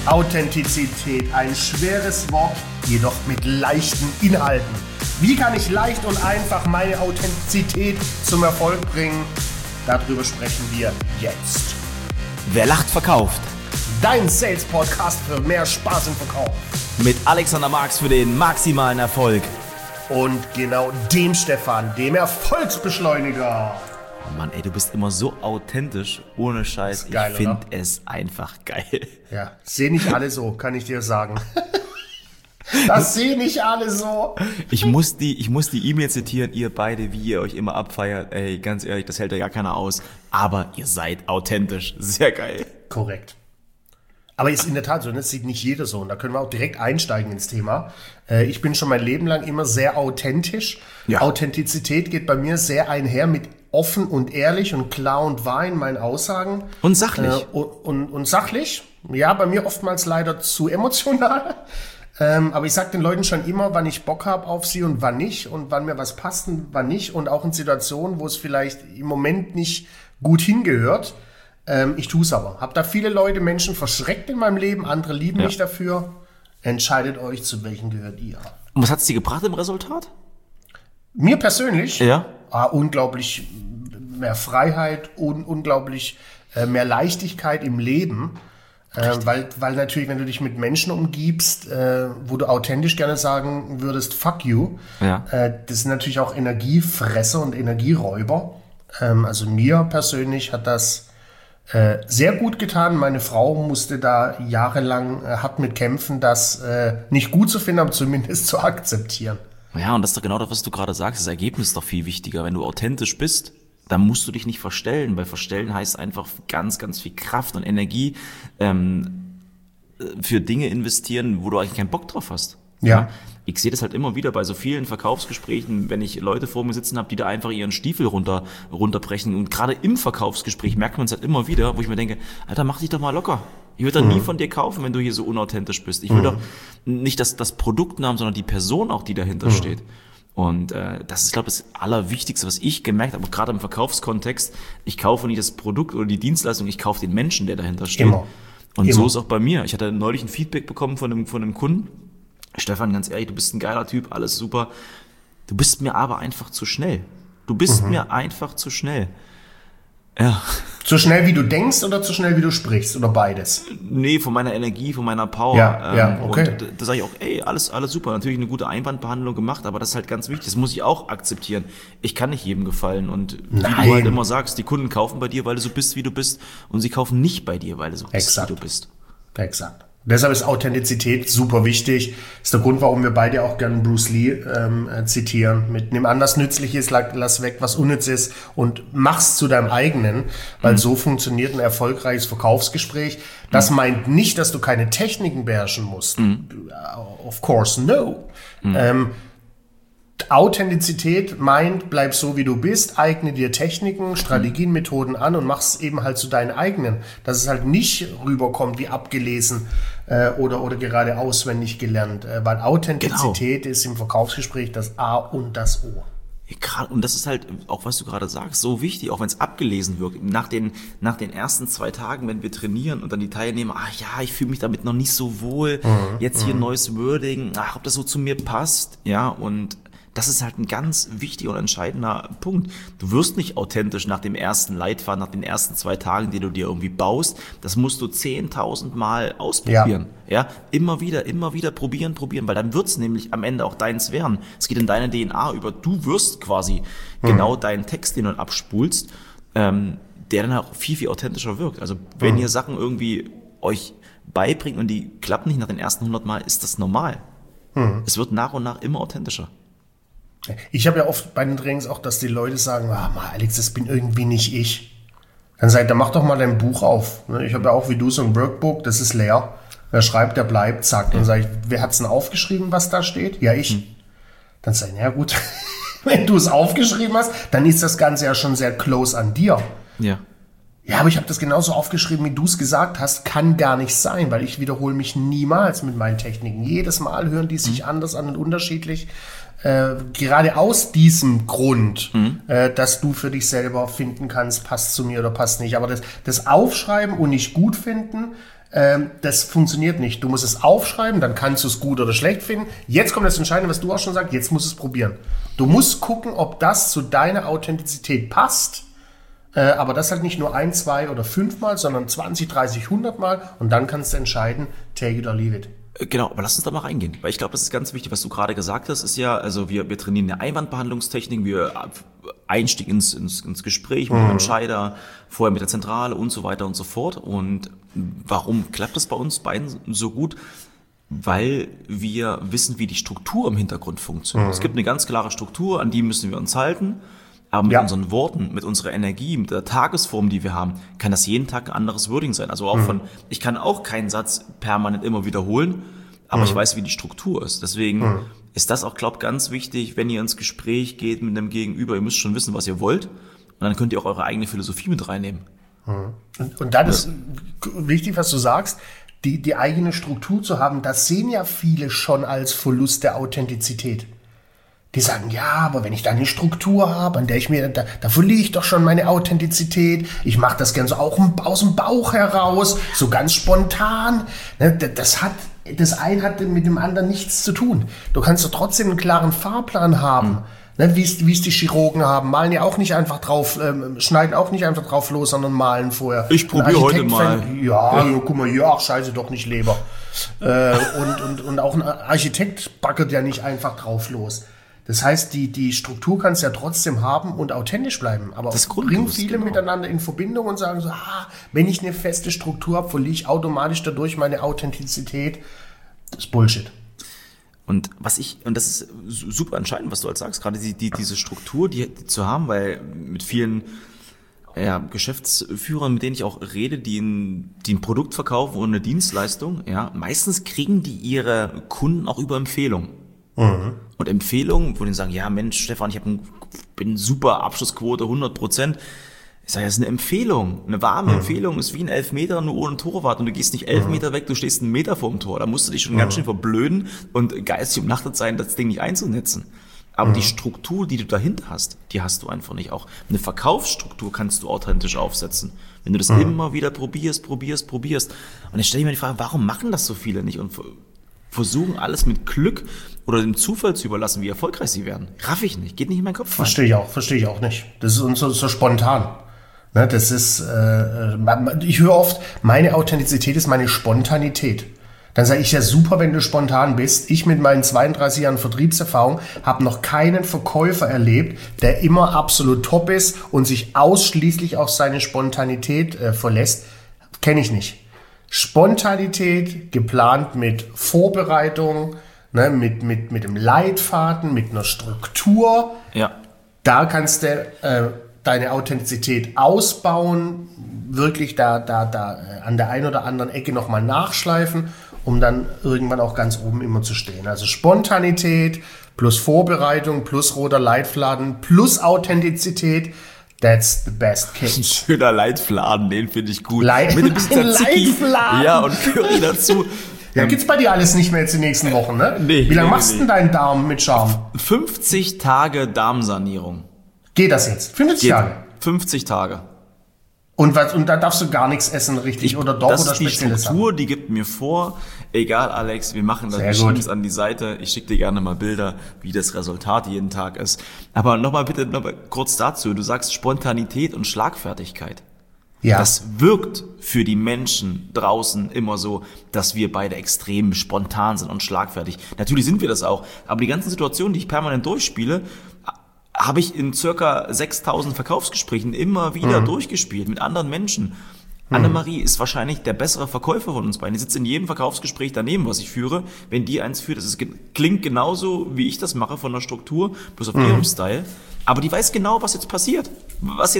Authentizität, ein schweres Wort, jedoch mit leichten Inhalten. Wie kann ich leicht und einfach meine Authentizität zum Erfolg bringen? Darüber sprechen wir jetzt. Wer lacht, verkauft. Dein Sales-Podcast für mehr Spaß im Verkauf. Mit Alexander Marx für den maximalen Erfolg. Und genau dem Stefan, dem Erfolgsbeschleuniger. Oh Mann, ey, du bist immer so authentisch, ohne Scheiß. Geil, ich finde es einfach geil. Ja, sehen nicht alle so, kann ich dir sagen. Das sehen nicht alle so. Ich muss die E-Mail zitieren, ihr beide, wie ihr euch immer abfeiert. Ey, ganz ehrlich, das hält ja gar keiner aus. Aber ihr seid authentisch. Sehr geil. Korrekt. Aber ist in der Tat so, das sieht nicht jeder so. Und da können wir auch direkt einsteigen ins Thema. Ich bin schon mein Leben lang immer sehr authentisch. Ja. Authentizität geht bei mir sehr einher mit offen und ehrlich und klar und wahr in meinen Aussagen. Und sachlich. Und sachlich. Ja, bei mir oftmals leider zu emotional. Aber ich sage den Leuten schon immer, wann ich Bock habe auf sie und wann nicht. Und wann mir was passt und wann nicht. Und auch in Situationen, wo es vielleicht im Moment nicht gut hingehört. Ich tue es aber. Hab da viele Leute, Menschen verschreckt in meinem Leben. Andere lieben mich dafür. Entscheidet euch, zu welchen gehört ihr. Und was hat es dir gebracht im Resultat? Mir persönlich? Ja. Unglaublich mehr Freiheit und unglaublich mehr Leichtigkeit im Leben. Weil natürlich, wenn du dich mit Menschen umgibst, wo du authentisch gerne sagen würdest, fuck you, das sind natürlich auch Energiefresser und Energieräuber. Also mir persönlich hat das sehr gut getan. Meine Frau musste da jahrelang hart mit kämpfen, das nicht gut zu finden, aber zumindest zu akzeptieren. Ja, und das ist doch genau das, was du gerade sagst. Das Ergebnis ist doch viel wichtiger. Wenn du authentisch bist, dann musst du dich nicht verstellen, weil verstellen heißt einfach ganz, ganz viel Kraft und Energie für Dinge investieren, wo du eigentlich keinen Bock drauf hast. Ja. Ich sehe das halt immer wieder bei so vielen Verkaufsgesprächen, wenn ich Leute vor mir sitzen habe, die da einfach ihren Stiefel runterbrechen. Und gerade im Verkaufsgespräch merkt man es halt immer wieder, wo ich mir denke, Alter, mach dich doch mal locker. Ich würde doch nie von dir kaufen, wenn du hier so unauthentisch bist. Ich will doch nicht das Produkt haben, sondern die Person auch, die dahinter steht. Und das ist, glaube ich, das Allerwichtigste, was ich gemerkt habe, gerade im Verkaufskontext. Ich kaufe nicht das Produkt oder die Dienstleistung, ich kaufe den Menschen, der dahinter steht. Immer. Und so ist auch bei mir. Ich hatte neulich ein Feedback bekommen von einem Kunden. Stefan, ganz ehrlich, du bist ein geiler Typ, alles super. Du bist mir aber einfach zu schnell. Du bist mir einfach zu schnell. Ja. Zu schnell, wie du denkst oder zu schnell, wie du sprichst oder beides? Nee, von meiner Energie, von meiner Power. Ja, okay. Und da sage ich auch, ey, alles super. Natürlich eine gute Einwandbehandlung gemacht, aber das ist halt ganz wichtig. Das muss ich auch akzeptieren. Ich kann nicht jedem gefallen. Und wie du halt immer sagst, die Kunden kaufen bei dir, weil du so bist, wie du bist. Und sie kaufen nicht bei dir, weil du so bist, wie du bist. Exakt. Deshalb ist Authentizität super wichtig. Ist der Grund, warum wir beide auch gerne Bruce Lee zitieren. Mit nimm an, was nützlich ist, lass weg, was unnütz ist und mach's zu deinem eigenen. Weil so funktioniert ein erfolgreiches Verkaufsgespräch. Das meint nicht, dass du keine Techniken beherrschen musst. Of course, no. Authentizität meint, bleib so wie du bist, eigne dir Techniken, Strategien, Methoden an und mach's eben halt zu deinen eigenen. Dass es halt nicht rüberkommt wie abgelesen oder gerade auswendig gelernt. Weil Authentizität ist im Verkaufsgespräch das A und das O. Und das ist halt auch, was du gerade sagst, so wichtig, auch wenn es abgelesen wirkt. Nach den ersten 2 Tagen, wenn wir trainieren und dann die Teilnehmer, ich fühle mich damit noch nicht so wohl, jetzt hier neues Wording, ob das so zu mir passt, ja, und das ist halt ein ganz wichtiger und entscheidender Punkt. Du wirst nicht authentisch nach dem ersten Leitfaden, nach den ersten 2 Tagen, die du dir irgendwie baust. Das musst du 10.000 Mal ausprobieren. Ja, immer wieder probieren, weil dann wird's nämlich am Ende auch deins werden. Es geht in deine DNA über. Du wirst quasi genau deinen Text, den du abspulst, der dann auch viel, viel authentischer wirkt. Also wenn ihr Sachen irgendwie euch beibringt und die klappen nicht nach den ersten 100 Mal, ist das normal. Es wird nach und nach immer authentischer. Ich habe ja oft bei den Trainings auch, dass die Leute sagen, Alex, das bin irgendwie nicht ich. Dann sage ich, dann mach doch mal dein Buch auf. Ich habe ja auch wie du so ein Workbook, das ist leer. Wer schreibt, der bleibt, zack. Dann sage ich, wer hat's denn aufgeschrieben, was da steht? Ja, ich. Dann sage ich, na gut, wenn du es aufgeschrieben hast, dann ist das Ganze ja schon sehr close an dir. Ja. Ja, aber ich habe das genauso aufgeschrieben, wie du es gesagt hast. Kann gar nicht sein, weil ich wiederhole mich niemals mit meinen Techniken. Jedes Mal hören die sich anders an und unterschiedlich. Gerade aus diesem Grund, dass du für dich selber finden kannst, passt zu mir oder passt nicht. Aber das Aufschreiben und nicht gut finden, das funktioniert nicht. Du musst es aufschreiben, dann kannst du es gut oder schlecht finden. Jetzt kommt das Entscheidende, was du auch schon sagst, jetzt musst du es probieren. Du musst gucken, ob das zu deiner Authentizität passt, aber das halt nicht nur 1, 2 oder 5 Mal, sondern 20, 30, 100 Mal und dann kannst du entscheiden, take it or leave it. Genau, aber lass uns da mal reingehen, weil ich glaube, das ist ganz wichtig, was du gerade gesagt hast, ist ja, also wir trainieren eine Einwandbehandlungstechnik, wir Einstieg ins Gespräch mit dem Entscheider, vorher mit der Zentrale und so weiter und so fort. Und warum klappt das bei uns beiden so gut? Weil wir wissen, wie die Struktur im Hintergrund funktioniert. Es gibt eine ganz klare Struktur, an die müssen wir uns halten. Aber mit unseren Worten, mit unserer Energie, mit der Tagesform, die wir haben, kann das jeden Tag ein anderes Wording sein. Also auch ich kann auch keinen Satz permanent immer wiederholen, aber ich weiß, wie die Struktur ist. Deswegen ist das auch, ganz wichtig, wenn ihr ins Gespräch geht mit einem Gegenüber. Ihr müsst schon wissen, was ihr wollt. Und dann könnt ihr auch eure eigene Philosophie mit reinnehmen. Und dann ist wichtig, was du sagst, die eigene Struktur zu haben, das sehen ja viele schon als Verlust der Authentizität. Die sagen, ja, aber wenn ich da eine Struktur habe, an der da verliere ich doch schon meine Authentizität. Ich mache das gerne so auch aus dem Bauch heraus, so ganz spontan. Das eine hat mit dem anderen nichts zu tun. Du kannst doch trotzdem einen klaren Fahrplan haben, wie es die Chirurgen haben. Malen ja auch nicht einfach drauf, schneiden auch nicht einfach drauf los, sondern malen vorher. Ich probiere heute mal. Ja, guck mal hier, ach scheiße, doch nicht Leber. Und auch ein Architekt backert ja nicht einfach drauf los. Das heißt, die Struktur kannst du ja trotzdem haben und authentisch bleiben. Aber das bringen viele miteinander in Verbindung und sagen so, wenn ich eine feste Struktur habe, verliere ich automatisch dadurch meine Authentizität. Das ist Bullshit. Und das ist super entscheidend, was du halt sagst, gerade diese Struktur, die zu haben, weil mit vielen Geschäftsführern, mit denen ich auch rede, die ein Produkt verkaufen oder eine Dienstleistung, meistens kriegen die ihre Kunden auch über Empfehlungen. Und Empfehlungen, wo die sagen, ja Mensch, Stefan, bin super Abschlussquote, 100%. Ich sage, das ist eine Empfehlung. Eine warme Empfehlung ist wie ein Elfmeter, nur ohne Torwart. Und du gehst nicht 11 Meter weg, du stehst 1 Meter vor dem Tor. Da musst du dich schon ganz schön verblöden und geistig umnachtet sein, das Ding nicht einzunetzen. Aber die Struktur, die du dahinter hast, die hast du einfach nicht. Auch eine Verkaufsstruktur kannst du authentisch aufsetzen. Wenn du das immer wieder probierst. Und jetzt stelle ich mir die Frage, warum machen das so viele nicht? Und versuchen alles mit Glück oder dem Zufall zu überlassen, wie erfolgreich sie werden. Raff ich nicht, geht nicht in meinen Kopf. Verstehe ich auch nicht. Das ist uns so spontan. Ne, das ist, ich höre oft, meine Authentizität ist meine Spontanität. Dann sage ich, ja super, wenn du spontan bist. Ich mit meinen 32 Jahren Vertriebserfahrung habe noch keinen Verkäufer erlebt, der immer absolut top ist und sich ausschließlich auf seine Spontanität verlässt. Kenne ich nicht. Spontanität, geplant mit Vorbereitung, ne, mit dem Leitfaden, mit einer Struktur. Ja. Da kannst du deine Authentizität ausbauen, wirklich da an der einen oder anderen Ecke nochmal nachschleifen, um dann irgendwann auch ganz oben immer zu stehen. Also Spontanität plus Vorbereitung plus roter Leitfaden plus Authentizität. That's the best case. Ein schöner Leitfladen, den finde ich gut. Mit ein bisschen Tzatziki. Ja, und Curry dazu. Ja, gibt's bei dir alles nicht mehr jetzt die nächsten Wochen, ne? Nee. Wie lange machst du denn deinen Darm mit Charme? 50 Tage Darmsanierung. Geht das jetzt? 50 Tage? 50 Tage. Und da darfst du gar nichts essen, richtig? Oder doch? Das oder ist die Struktur, die gibt mir vor. Egal, Alex, wir machen das. Wir schicken es an die Seite. Ich schicke dir gerne mal Bilder, wie das Resultat jeden Tag ist. Aber nochmal kurz dazu. Du sagst Spontanität und Schlagfertigkeit. Ja. Das wirkt für die Menschen draußen immer so, dass wir beide extrem spontan sind und schlagfertig. Natürlich sind wir das auch. Aber die ganzen Situationen, die ich permanent durchspiele, habe ich in circa 6.000 Verkaufsgesprächen immer wieder durchgespielt mit anderen Menschen. Annemarie ist wahrscheinlich der bessere Verkäufer von uns beiden. Die sitzt in jedem Verkaufsgespräch daneben, was ich führe. Wenn die eins führt, klingt genauso, wie ich das mache von der Struktur, bloß auf ihrem Style. Aber die weiß genau, was jetzt passiert. Was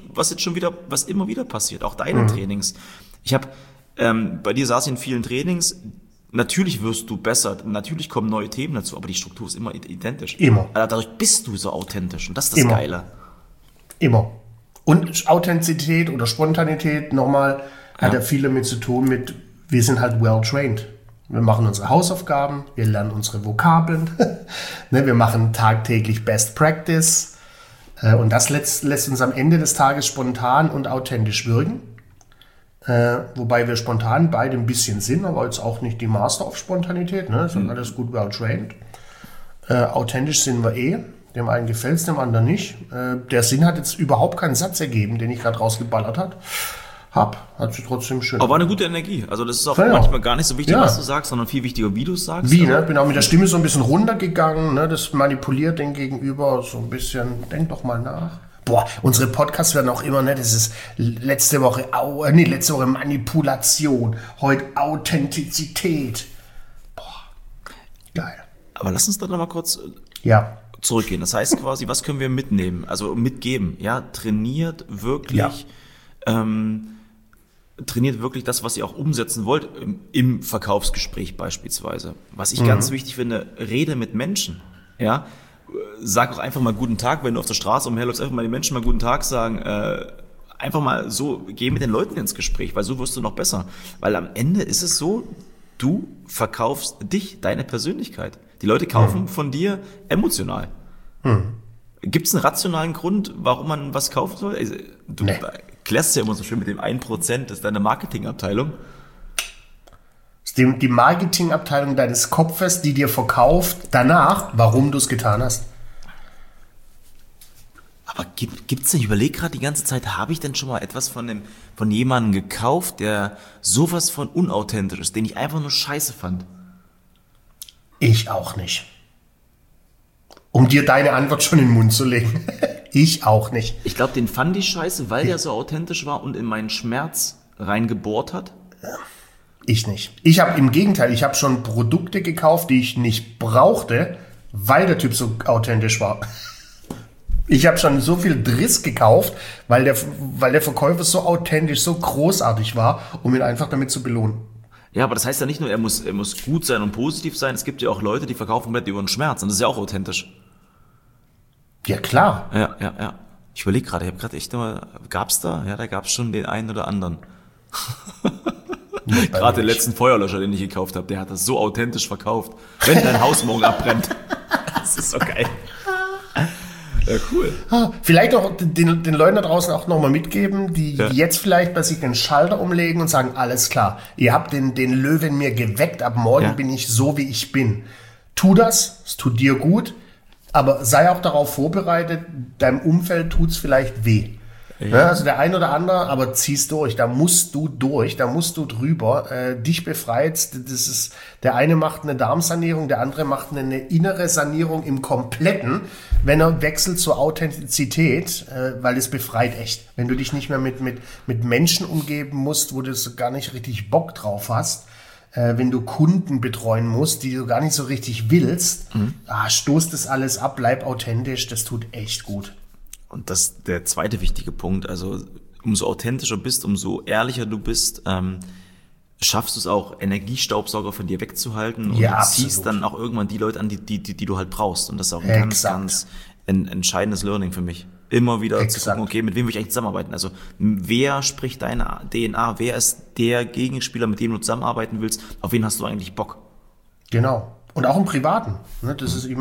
immer wieder passiert. Auch deine Trainings. Bei dir saß ich in vielen Trainings. Natürlich wirst du besser, natürlich kommen neue Themen dazu, aber die Struktur ist immer identisch. Immer. Dadurch bist du so authentisch und das ist das Geile. Immer. Und Authentizität oder Spontanität, nochmal, hat ja viel damit zu tun wir sind halt well trained. Wir machen unsere Hausaufgaben, wir lernen unsere Vokabeln, wir machen tagtäglich Best Practice und das lässt uns am Ende des Tages spontan und authentisch wirken. Wobei wir spontan beide ein bisschen sind, aber jetzt auch nicht die Master of Spontanität, ne? Sind alles gut well trained. Authentisch sind wir eh. Dem einen gefällt es, dem anderen nicht. Der Sinn hat jetzt überhaupt keinen Satz ergeben, den ich gerade rausgeballert habe. Hat sich trotzdem schön. Aber war eine gute Energie. Also das ist auch manchmal gar nicht so wichtig, was du sagst, sondern viel wichtiger, wie du es sagst. Wie, ne? Bin auch mit der Stimme so ein bisschen runtergegangen, ne? Das manipuliert den Gegenüber so ein bisschen. Denk doch mal nach. Boah, unsere Podcasts werden auch immer, ne? Das ist letzte Woche Manipulation, heute Authentizität. Boah, geil. Aber lass uns doch noch mal kurz zurückgehen. Das heißt quasi, was können wir mitnehmen? Also mitgeben, ja? Trainiert wirklich das, was ihr auch umsetzen wollt, im Verkaufsgespräch beispielsweise. Was ich ganz wichtig finde, rede mit Menschen, ja? Sag auch einfach mal guten Tag, wenn du auf der Straße umherläufst, einfach mal den Menschen mal guten Tag sagen, einfach mal so, geh mit den Leuten ins Gespräch, weil so wirst du noch besser. Weil am Ende ist es so, du verkaufst dich, deine Persönlichkeit. Die Leute kaufen von dir emotional. Gibt es einen rationalen Grund, warum man was kaufen soll? Also, du klärst ja immer so schön mit dem 1%, das ist deine Marketingabteilung. Die Marketingabteilung deines Kopfes, die dir verkauft danach, warum du es getan hast. Aber gibt's denn, ich überlege gerade die ganze Zeit, habe ich denn schon mal etwas von jemandem gekauft, der sowas von unauthentisch ist, den ich einfach nur scheiße fand? Ich auch nicht. Um dir deine Antwort schon in den Mund zu legen. Ich auch nicht. Ich glaube, den fand ich scheiße, weil der so authentisch war und in meinen Schmerz reingebohrt hat. Ich nicht. Ich habe im Gegenteil, ich habe schon Produkte gekauft, die ich nicht brauchte, weil der Typ so authentisch war. Ich habe schon so viel Driss gekauft, weil der Verkäufer so authentisch, so großartig war, um ihn einfach damit zu belohnen. Ja, aber das heißt ja nicht nur, er muss gut sein und positiv sein. Es gibt ja auch Leute, die verkaufen komplett über den Schmerz. Und das ist ja auch authentisch. Ja, klar. Ja. Ich überlege gerade, gab's da? Ja, da gab's schon den einen oder anderen. Gerade den letzten Feuerlöscher, den ich gekauft habe, der hat das so authentisch verkauft. Wenn dein Haus morgen abbrennt. Das ist so geil. Ja, cool. Vielleicht auch den Leuten da draußen auch nochmal mitgeben, die jetzt vielleicht bei sich den Schalter umlegen und sagen, alles klar, ihr habt den Löwen in mir geweckt, ab morgen bin ich so, wie ich bin. Tu das, es tut dir gut, aber sei auch darauf vorbereitet, deinem Umfeld tut's vielleicht weh. Ja, also der ein oder andere, aber zieh's durch, da musst du drüber, dich befreit, das ist, der eine macht eine Darmsanierung, der andere macht eine innere Sanierung im Kompletten, wenn er wechselt zur Authentizität, weil es befreit echt. Wenn du dich nicht mehr mit Menschen umgeben musst, wo du so gar nicht richtig Bock drauf hast, wenn du Kunden betreuen musst, die du gar nicht so richtig willst, stoß das alles ab, bleib authentisch, das tut echt gut. Und das ist der zweite wichtige Punkt. Also umso authentischer bist, umso ehrlicher du bist, schaffst du es auch, Energiestaubsauger von dir wegzuhalten und du ziehst dann auch irgendwann die Leute an, die du halt brauchst. Und das ist auch ein ganz entscheidendes Learning für mich. Immer wieder zu gucken, okay, mit wem will ich eigentlich zusammenarbeiten? Also wer spricht deine DNA? Wer ist der Gegenspieler, mit dem du zusammenarbeiten willst? Auf wen hast du eigentlich Bock? Genau. Und auch im Privaten. Das ist, ich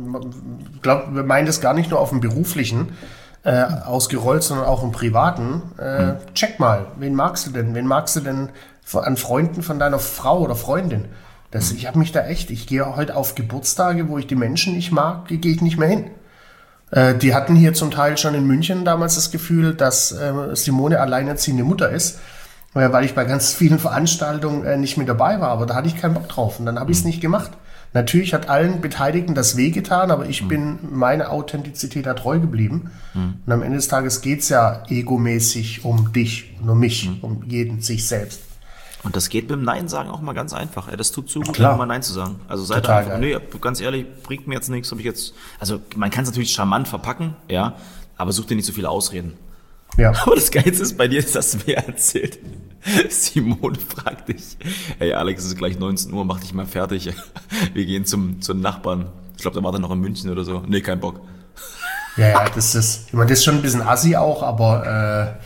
glaube, wir meinen das gar nicht nur auf dem Beruflichen ausgerollt, sondern auch im Privaten. Check mal, wen magst du denn? Wen magst du denn an Freunden von deiner Frau oder Freundin? Ich habe mich da echt, ich gehe heute auf Geburtstage, wo ich die Menschen nicht mag, gehe ich nicht mehr hin. Die hatten hier zum Teil schon in München damals das Gefühl, dass Simone alleinerziehende Mutter ist, weil ich bei ganz vielen Veranstaltungen nicht mit dabei war. Aber da hatte ich keinen Bock drauf und dann habe ich es nicht gemacht. Natürlich hat allen Beteiligten das wehgetan, aber ich bin meiner Authentizität da treu geblieben. Und am Ende des Tages geht's ja egomäßig um dich und um mich, um jeden, sich selbst. Und das geht mit dem Nein sagen auch mal ganz einfach. Das tut so gut, mal Nein zu sagen. Also seid einfach, ganz ehrlich, bringt mir jetzt nichts, also man kann es natürlich charmant verpacken, ja, aber such dir nicht so viele Ausreden. Ja. Aber das Geilste ist bei dir, das hast du mir erzählt. Simone fragt dich, hey Alex, es ist gleich 19 Uhr, mach dich mal fertig. Wir gehen zum Nachbarn. Ich glaube, der war dann noch in München oder so. Nee, kein Bock. Ja, das ist schon ein bisschen assi auch, aber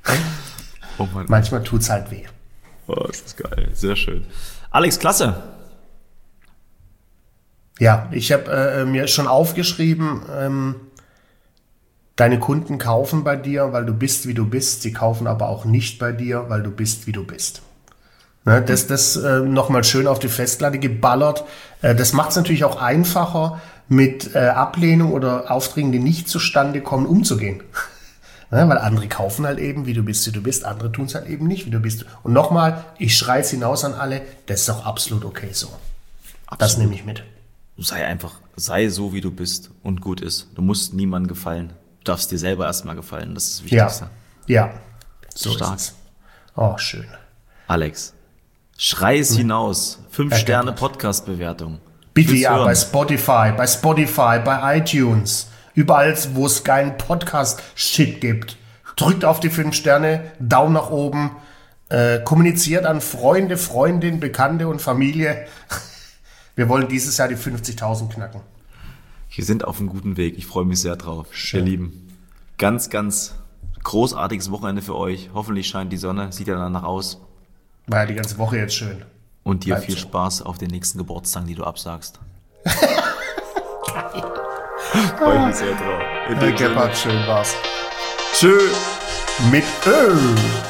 manchmal tut's halt weh. Oh, das ist geil. Sehr schön. Alex, klasse. Ja, ich habe mir schon aufgeschrieben, Deine Kunden kaufen bei dir, weil du bist, wie du bist. Sie kaufen aber auch nicht bei dir, weil du bist, wie du bist. Ne, das nochmal schön auf die Festplatte geballert. Das macht es natürlich auch einfacher, mit Ablehnung oder Aufträgen, die nicht zustande kommen, umzugehen. Ne, weil andere kaufen halt eben, wie du bist. Andere tun es halt eben nicht, wie du bist. Und nochmal, ich schreie es hinaus an alle, das ist auch absolut okay so. Absolut. Das nehme ich mit. Sei so, wie du bist und gut ist. Du musst niemandem gefallen. Du darfst dir selber erstmal gefallen, das ist das Wichtigste. Ja, so stark. Ist es. Oh, schön. Alex, schrei es hinaus. 5 Sterne Podcast-Bewertung. Bitte ja, bei Spotify, bei iTunes, überall, wo es keinen Podcast-Shit gibt. Drückt auf die 5 Sterne, Daumen nach oben, kommuniziert an Freunde, Freundinnen, Bekannte und Familie. Wir wollen dieses Jahr die 50.000 knacken. Wir sind auf einem guten Weg. Ich freue mich sehr drauf. Schön. Ihr Lieben, ganz, ganz großartiges Wochenende für euch. Hoffentlich scheint die Sonne, sieht ja danach aus. War ja die ganze Woche jetzt schön. Und dir viel Spaß auf den nächsten Geburtstagen, die du absagst. Freue mich sehr drauf. Herr Gebhardt, schön war's. Tschö. Mit Ö.